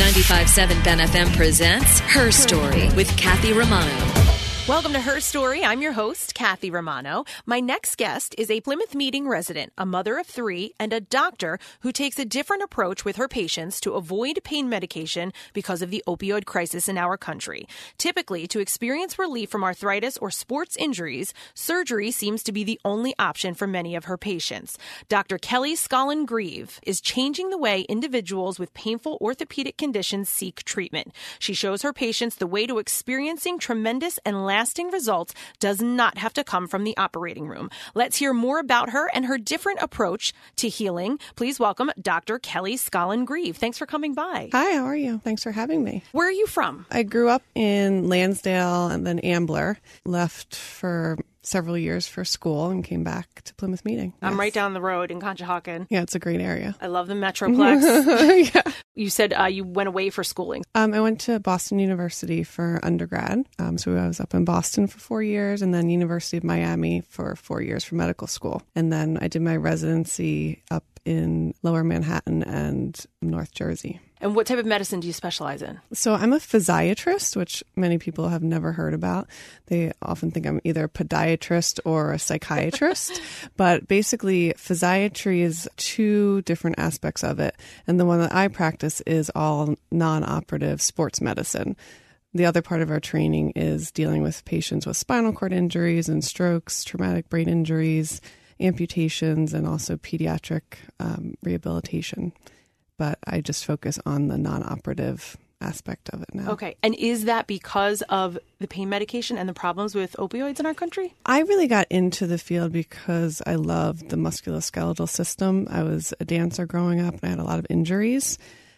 95.7 Ben FM presents Her Story with Kathy Romano. Welcome to Her Story. I'm your host, Kathy Romano. My next guest is a Plymouth Meeting resident, a mother of three, and a doctor who takes a different approach with her patients to avoid pain medication because of the opioid crisis in our country. Typically, to experience relief from arthritis or sports injuries, surgery seems to be the only option for many of her patients. Dr. Kelly Scollin-Grieve is changing the way individuals with painful orthopedic conditions seek treatment. She shows her patients the way to experiencing tremendous and lasting results does not have to come from the operating room. Let's hear more about her and her different approach to healing. Please welcome Dr. Kelly Scollin-Grieve. Thanks for coming by. Hi, how are you? Thanks for having me. Where are you from? I grew up in Lansdale and then Ambler, left for several years for school and came back to Plymouth Meeting. I'm right down the road in Conshohocken. Yeah, it's a great area. I love the Metroplex. Yeah. You said you went away for schooling. I went to Boston University for undergrad. So I was up in Boston for 4 years and then University of Miami for 4 years for medical school. And then I did my residency up in Lower Manhattan and North Jersey. And what type of medicine do you specialize in? So I'm a physiatrist, which many people have never heard about. They often think I'm either a podiatrist or a psychiatrist. But basically, physiatry is two different aspects of it. And the one that I practice is all non-operative sports medicine. The other part of our training is dealing with patients with spinal cord injuries and strokes, traumatic brain injuries, amputations, and also pediatric rehabilitation. But I just focus on the non-operative aspect of it now. Okay. And is that because of the pain medication and the problems with opioids in our country? I really got into the field because I loved the musculoskeletal system. I was a dancer growing up and I had a lot of injuries.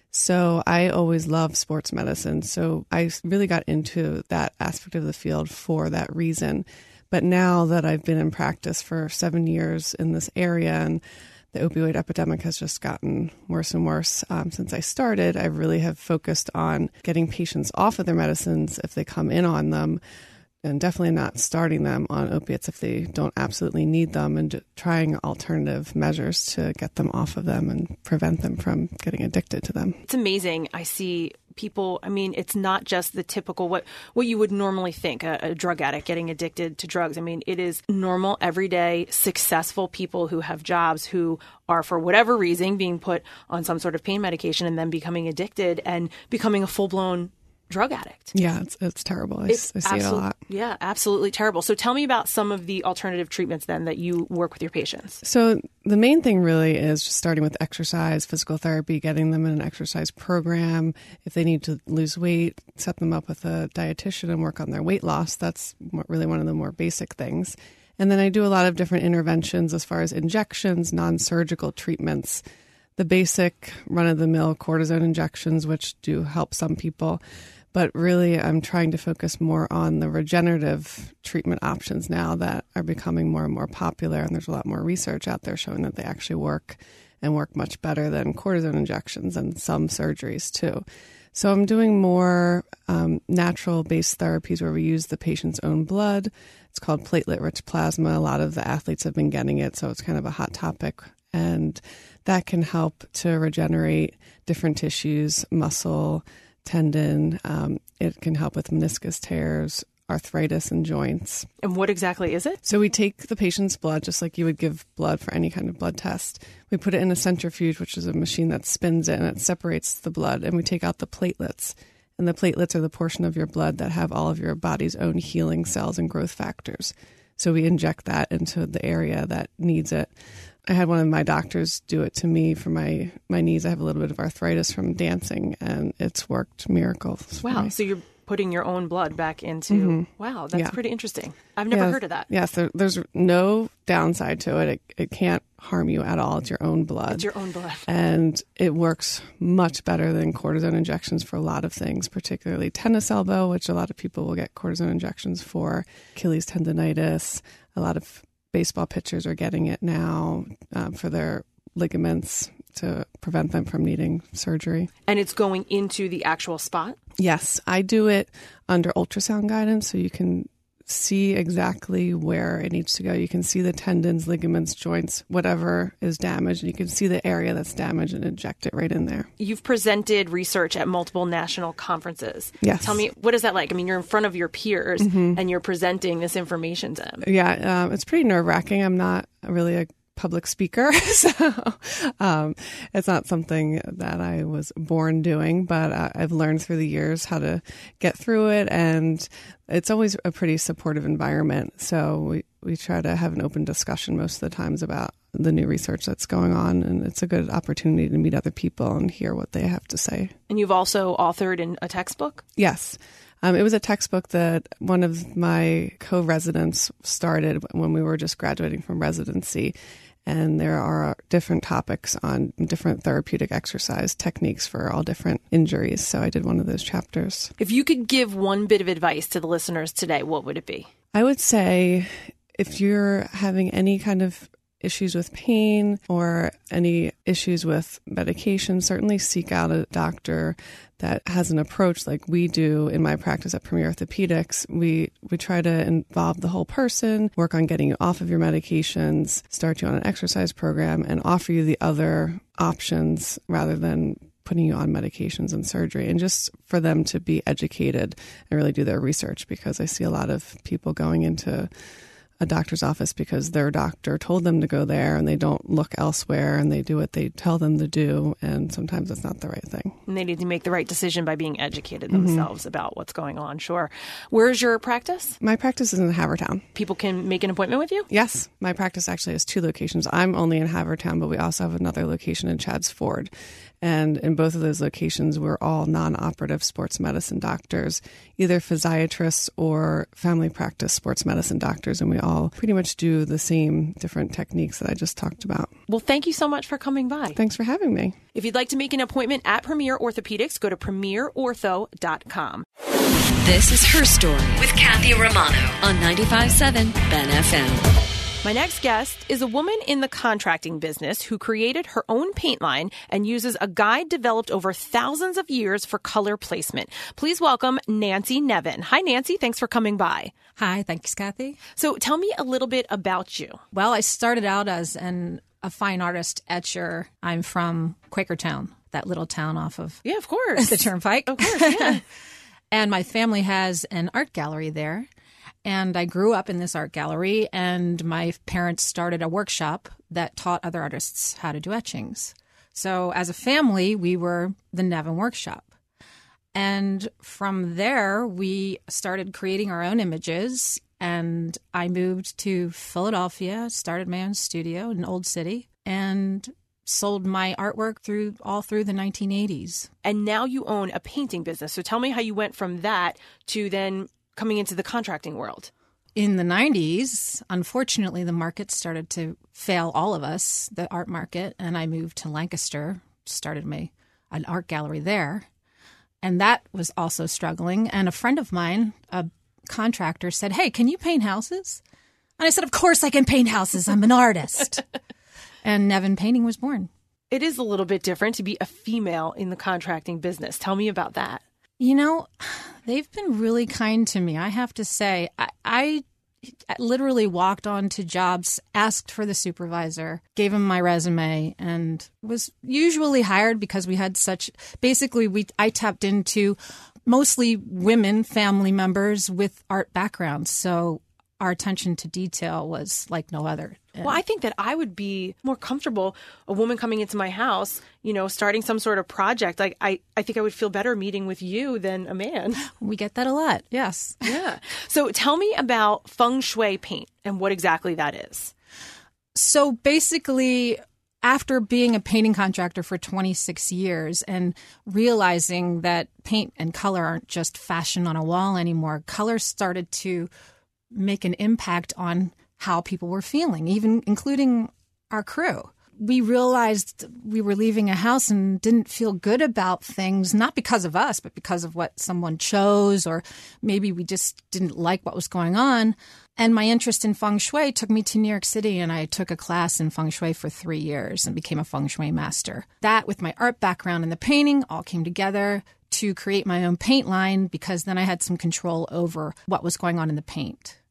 So I always loved sports medicine. So I really got into that aspect of the field for that reason. But now that I've been in practice for 7 years in this area and the opioid epidemic has just gotten worse and worse since I started, I really have focused on getting patients off of their medicines if they come in on them, and definitely not starting them on opiates if they don't absolutely need them, and trying alternative measures to get them off of them and prevent them from getting addicted to them. It's amazing. I see people, I mean, it's not just the typical, what you would normally think, a drug addict getting addicted to drugs. I mean, it is normal, everyday, successful people who have jobs who are, for whatever reason, being put on some sort of pain medication and then becoming addicted and becoming a full-blown drug addict. Yeah, it's terrible. I see it a lot. Yeah, absolutely terrible. So tell me about some of the alternative treatments then that you work with your patients. So the main thing really is just starting with exercise, physical therapy, getting them in an exercise program. If they need to lose weight, set them up with a dietitian and work on their weight loss. That's really one of the more basic things. And then I do a lot of different interventions as far as injections, non-surgical treatments, the basic run-of-the-mill cortisone injections, which do help some people. But really, I'm trying to focus more on the regenerative treatment options now that are becoming more and more popular. And there's a lot more research out there showing that they actually work and work much better than cortisone injections and some surgeries too. So I'm doing more natural-based therapies where we use the patient's own blood. It's called platelet-rich plasma. A lot of the athletes have been getting it, so it's kind of a hot topic. And that can help to regenerate different tissues, muscle, tendon. It can help with meniscus tears, arthritis, and joints. And what exactly is it? So we take the patient's blood, just like you would give blood for any kind of blood test. We put it in a centrifuge, which is a machine that spins it, and it separates the blood. And we take out the platelets. And the platelets are the portion of your blood that have all of your body's own healing cells and growth factors. So we inject that into the area that needs it. I had one of my doctors do it to me for my knees. I have a little bit of arthritis from dancing, and it's worked miracles. Wow. So you're putting your own blood back into, wow, that's pretty interesting. I've never heard of that. Yes, there's no downside to it. It can't harm you at all. It's your own blood. It's your own blood. And it works much better than cortisone injections for a lot of things, particularly tennis elbow, which a lot of people will get cortisone injections for, Achilles tendonitis. A lot of baseball pitchers are getting it now for their ligaments to prevent them from needing surgery. And it's going into the actual spot? Yes, I do it under ultrasound guidance, so you can see exactly where it needs to go. You can see the tendons, ligaments, joints, whatever is damaged. And you can see the area that's damaged and inject it right in there. You've presented research at multiple national conferences. Yes. Tell me, what is that like? I mean, you're in front of your peers and you're presenting this information to them. Yeah, it's pretty nerve-wracking. I'm not really a public speaker, so it's not something that I was born doing, but I've learned through the years how to get through it, and it's always a pretty supportive environment. So we try to have an open discussion most of the times about the new research that's going on, and it's a good opportunity to meet other people and hear what they have to say. And you've also authored in a textbook? Yes. It was a textbook that one of my co-residents started when we were just graduating from residency. And there are different topics on different therapeutic exercise techniques for all different injuries. So I did one of those chapters. If you could give one bit of advice to the listeners today, what would it be? I would say if you're having any kind of issues with pain or any issues with medication, certainly seek out a doctor that has an approach like we do in my practice at Premier Orthopedics. We try to involve the whole person, work on getting you off of your medications, start you on an exercise program, and offer you the other options rather than putting you on medications and surgery, and just for them to be educated and really do their research, because I see a lot of people going into a doctor's office because their doctor told them to go there and they don't look elsewhere and they do what they tell them to do. And sometimes that's not the right thing. And they need to make the right decision by being educated themselves about what's going on. Sure. Where's your practice? My practice is in Havertown. People can make an appointment with you? Yes. My practice actually has 2 locations. I'm only in Havertown, but we also have another location in Chadds Ford. And in both of those locations, we're all non-operative sports medicine doctors, either physiatrists or family practice sports medicine doctors. And we all pretty much do the same different techniques that I just talked about. Well, thank you so much for coming by. Thanks for having me. If you'd like to make an appointment at Premier Orthopedics, go to premierortho.com. This is Her Story with Kathy Romano on 95.7 Ben FM. My next guest is a woman in the contracting business who created her own paint line and uses a guide developed over thousands of years for color placement. Please welcome Nancy Nevin. Hi, Nancy. Thanks for coming by. Hi. Thanks, Kathy. So tell me a little bit about you. Well, I started out as a fine artist etcher. I'm from Quakertown, that little town off of Yeah, of course. the Turnpike. Of course, yeah. And my family has an art gallery there. And I grew up in this art gallery, and my parents started a workshop that taught other artists how to do etchings. So as a family, we were the Nevin Workshop. And from there, we started creating our own images, and I moved to Philadelphia, started my own studio in Old City, and sold my artwork all through the 1980s. And now you own a painting business. So tell me how you went from that to then coming into the contracting world. In the 90s, unfortunately, the market started to fail all of us, the art market, and I moved to Lancaster, started an art gallery there. And that was also struggling. And a friend of mine, a contractor, said, "Hey, can you paint houses?" And I said, "Of course I can paint houses. I'm an artist." And Nevin Painting was born. It is a little bit different to be a female in the contracting business. Tell me about that. You know, they've been really kind to me. I have to say, I literally walked onto jobs, asked for the supervisor, gave him my resume, and was usually hired because we had I tapped into mostly women family members with art backgrounds. So our attention to detail was like no other. Well, I think that I would be more comfortable, a woman coming into my house, starting some sort of project. Like I think I would feel better meeting with you than a man. We get that a lot. Yes. Yeah. So tell me about feng shui paint and what exactly that is. So basically, after being a painting contractor for 26 years and realizing that paint and color aren't just fashion on a wall anymore, color started to make an impact on how people were feeling, even including our crew. We realized we were leaving a house and didn't feel good about things, not because of us, but because of what someone chose, or maybe we just didn't like what was going on. And my interest in feng shui took me to New York City, and I took a class in feng shui for 3 years and became a feng shui master. That, with my art background and the painting, all came together to create my own paint line, because then I had some control over what was going on in the paint.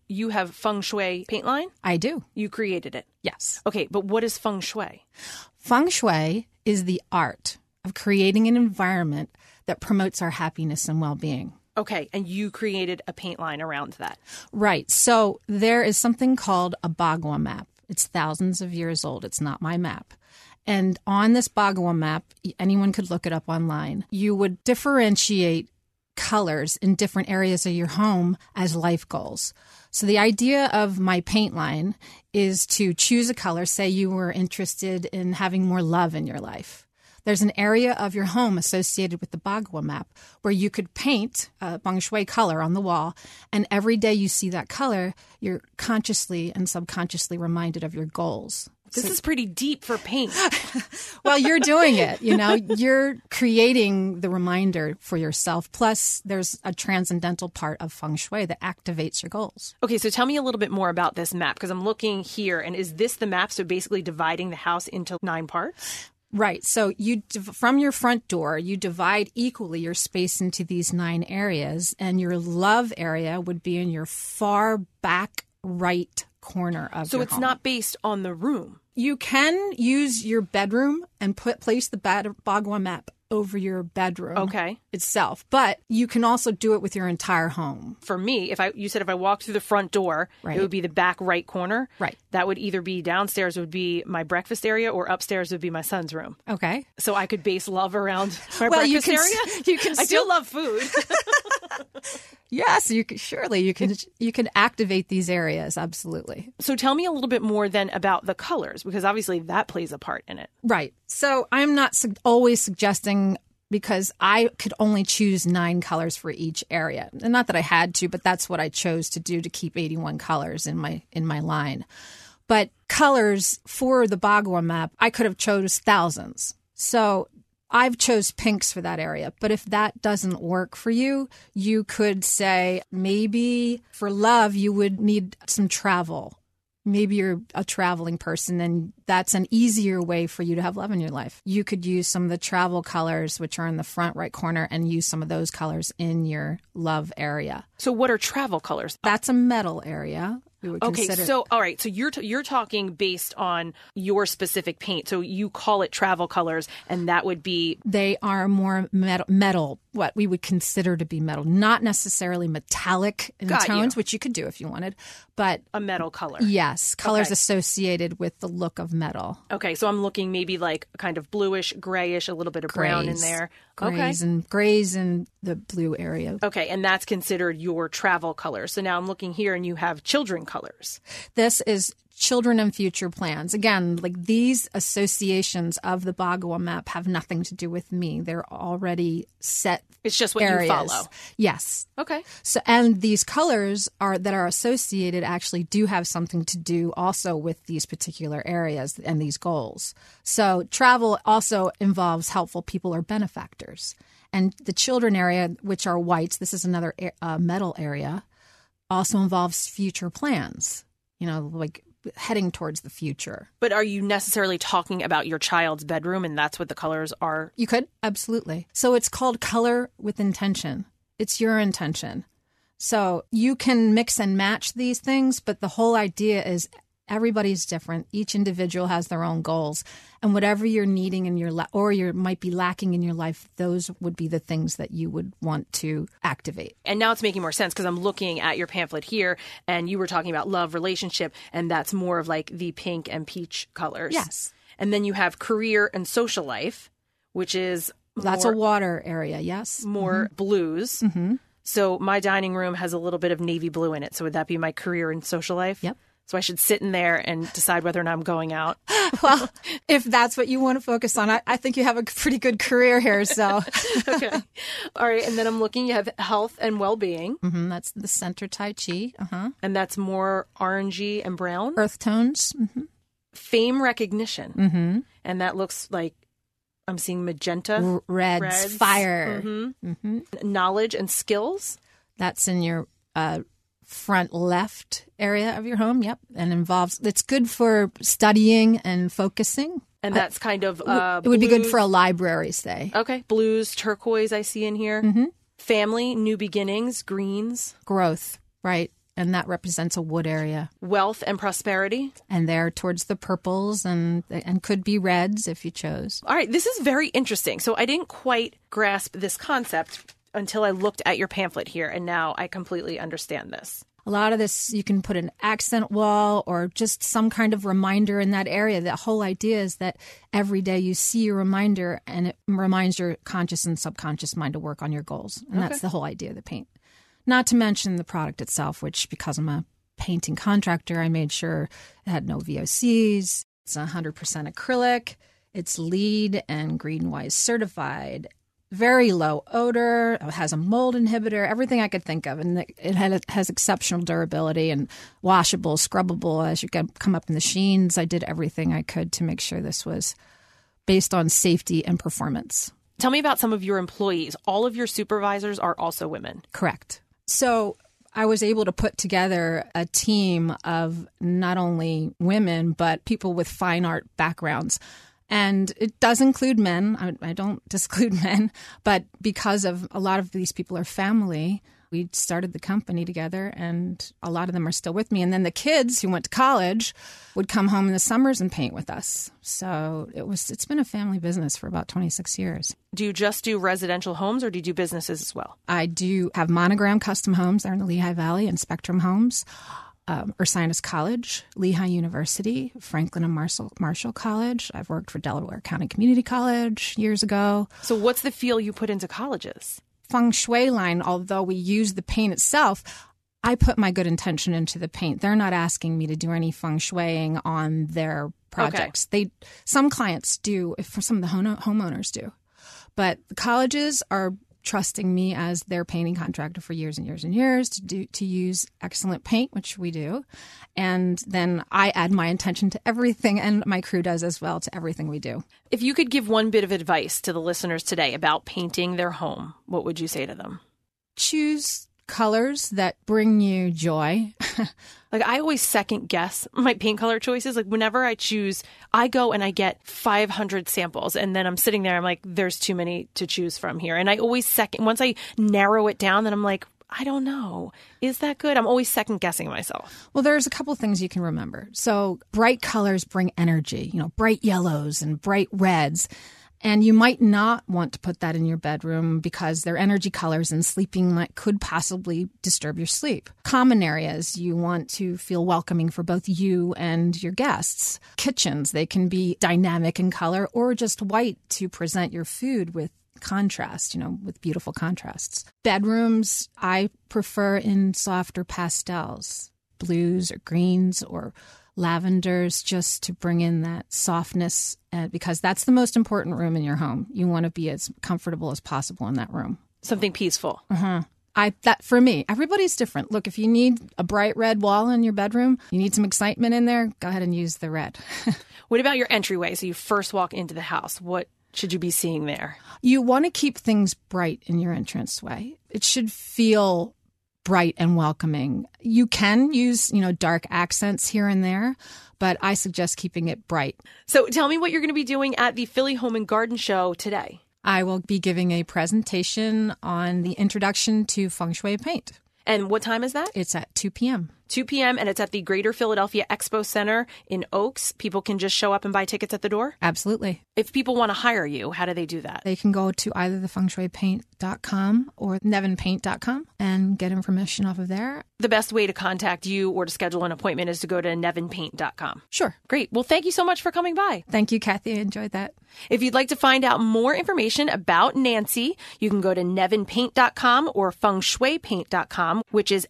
you have feng shui paint line? I do. You created it. Yes. Okay, but what is feng shui? Feng shui is the art of creating an environment that promotes our happiness and well-being. Okay, and you created a paint line around that. Right. So there is something called a Bagua map. It's thousands of years old. It's not my map. And on this Bagua map, anyone could look it up online. You would differentiate colors in different areas of your home as life goals. So the idea of my paint line is to choose a color. Say you were interested in having more love in your life. There's an area of your home associated with the Bagua map where you could paint a feng shui color on the wall, and every day you see that color, you're consciously and subconsciously reminded of your goals. This is pretty deep for paint. Well, you're doing it. You're creating the reminder for yourself. Plus, there's a transcendental part of feng shui that activates your goals. Okay, so tell me a little bit more about this map, because I'm looking here, and is this the map? So basically dividing the house into 9 parts? Right. So from your front door, you divide equally your space into these 9 areas, and your love area would be in your far back right corner of your home. So it's not based on the room. You can use your bedroom and place the Bagua map over your bedroom itself, but you can also do it with your entire home. For me, you said if I walked through the front door, right, it would be the back right corner. Right. That would either be downstairs would be my breakfast area, or upstairs would be my son's room. Okay. So I could base love around my breakfast area. You can I still love food. Yes, you can activate these areas, absolutely. So tell me a little bit more then about the colors, because obviously that plays a part in it. Right. So I'm not always suggesting, because I could only choose 9 colors for each area. And not that I had to, but that's what I chose to do to keep 81 colors in my line. But colors for the Bagua map, I could have chose thousands. So I've chose pinks for that area. But if that doesn't work for you, you could say maybe for love, you would need some travel. Maybe you're a traveling person, and that's an easier way for you to have love in your life. You could use some of the travel colors, which are in the front right corner, and use some of those colors in your love area. So what are travel colors? That's a metal area. Okay, so all right, so you're talking based on your specific paint. So you call it travel colors, and that would be they are more metal, what we would consider to be metal, not necessarily metallic in tones, which you could do if you wanted, but a metal color. Yes, colors associated with the look of metal. Okay, so I'm looking maybe like kind of bluish, grayish, a little bit of brown in there. Grays in the blue area. Okay, and that's considered your travel color. So now I'm looking here, and you have children colors. This is children and future plans. Again, like these associations of the Bagua map have nothing to do with me. They're already set. It's just what areas. You follow. Yes. Okay. So, and these colors that are associated actually do have something to do also with these particular areas and these goals. So travel also involves helpful people or benefactors. And the children area, which are whites, this is another metal area, also involves future plans, like heading towards the future. But are you necessarily talking about your child's bedroom, and that's what the colors are? You could, absolutely. So it's called color with intention. It's your intention. So you can mix and match these things, but the whole idea is everybody's different. Each individual has their own goals. And whatever you're needing in your life, or you might be lacking in your life, those would be the things that you would want to activate. And now it's making more sense, because I'm looking at your pamphlet here, and you were talking about love, relationship, and that's more of like the pink and peach colors. Yes. And then you have career and social life, which is that's a water area, yes. More blues. Mm-hmm. So my dining room has a little bit of navy blue in it. So would that be my career and social life? Yep. So I should sit in there and decide whether or not I'm going out. Well, if that's what you want to focus on, I think you have a pretty good career here. So, okay. All right. And then I'm looking, you have health and well-being. Mm-hmm. That's the center Tai Chi. And that's more orangey and brown. Earth tones. Mm-hmm. Fame recognition. Mm-hmm. And that looks like I'm seeing magenta. Reds, fire. Mm-hmm. Mm-hmm. Knowledge and skills. That's in your front left area of your home. Yep. And it's good for studying and focusing. And that's kind of it would be good for a library, say. Okay. Blues, turquoise I see in here. Mm-hmm. Family, new beginnings, greens. Growth, right. and that represents a wood area. Wealth and prosperity. And there towards the purples and could be reds if you chose. All right, this is very interesting. So I didn't quite grasp this concept until I looked at your pamphlet here, and now I completely understand this. A lot of this, you can put an accent wall or just some kind of reminder in that area. The whole idea is that every day you see a reminder and it reminds your conscious and subconscious mind to work on your goals. And that's the whole idea of the paint. Not to mention the product itself, which because I'm a painting contractor, I made sure it had no VOCs. It's 100% acrylic. It's LEED and GreenWise certified. Very low odor, it has a mold inhibitor, everything I could think of. And it has exceptional durability and washable, scrubbable. As you come up in the sheens, I did everything I could to make sure this was based on safety and performance. Tell me about some of your employees. All of your supervisors are also women. Correct. So I was able to put together a team of not only women, but people with fine art backgrounds. And it does include men. I don't disclude men, but because of a lot of these people are family, we started the company together and a lot of them are still with me. And then the kids who went to college would come home in the summers and paint with us. So it's been a family business for about 26 years. Do you just do residential homes or do you do businesses as well? I do have Monogram Custom Homes. They're in the Lehigh Valley and Spectrum Homes. Ursinus College, Lehigh University, Franklin and Marshall College. I've worked for Delaware County Community College years ago. So what's the feel you put into colleges? Feng Shui line, although we use the paint itself, I put my good intention into the paint. They're not asking me to do any feng shuiing on their projects. Okay. Some clients do, for some of the homeowners do. But the colleges are trusting me as their painting contractor for years and years and years to use excellent paint, which we do. And then I add my intention to everything, and my crew does as well, to everything we do. If you could give one bit of advice to the listeners today about painting their home, what would you say to them? Choose colors that bring you joy. Like, I always second guess my paint color choices. Like, whenever I choose, I go and I get 500 samples, and then I'm sitting there, I'm like, there's too many to choose from here. And I always once I narrow it down, then I'm like, I don't know. Is that good? I'm always second guessing myself. Well, there's a couple things you can remember. So bright colors bring energy, bright yellows and bright reds. And you might not want to put that in your bedroom because they're energy colors and sleeping could possibly disturb your sleep. Common areas, you want to feel welcoming for both you and your guests. Kitchens, they can be dynamic in color or just white to present your food with contrast, with beautiful contrasts. Bedrooms, I prefer in softer pastels, blues or greens or lavenders, just to bring in that softness, because that's the most important room in your home. You want to be as comfortable as possible in that room. Something peaceful. That for me, everybody's different. Look, if you need a bright red wall in your bedroom, you need some excitement in there, go ahead and use the red. What about your entryway? So you first walk into the house. What should you be seeing there? You want to keep things bright in your entranceway. It should feel bright and welcoming. You can use, dark accents here and there, but I suggest keeping it bright. So tell me what you're going to be doing at the Philly Home and Garden Show today. I will be giving a presentation on the introduction to Feng Shui paint. And what time is that? It's at 2 p.m. 2 p.m. and it's at the Greater Philadelphia Expo Center in Oaks. People can just show up and buy tickets at the door? Absolutely. If people want to hire you, how do they do that? They can go to either thefengshuipaint.com or nevinpaint.com and get information off of there. The best way to contact you or to schedule an appointment is to go to nevinpaint.com. Sure. Great. Well, thank you so much for coming by. Thank you, Kathy. I enjoyed that. If you'd like to find out more information about Nancy, you can go to nevinpaint.com or fengshuipaint.com, which is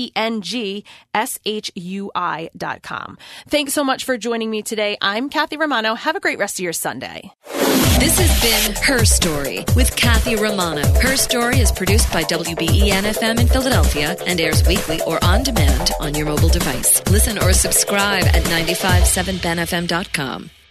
FENGSHUI.com. Thanks so much for joining me today. I'm Kathy Romano. Have a great rest of your Sunday. This has been Her Story with Kathy Romano. Her Story is produced by WBEN-FM in Philadelphia and airs weekly or on demand on your mobile device. Listen or subscribe at 957benfm.com.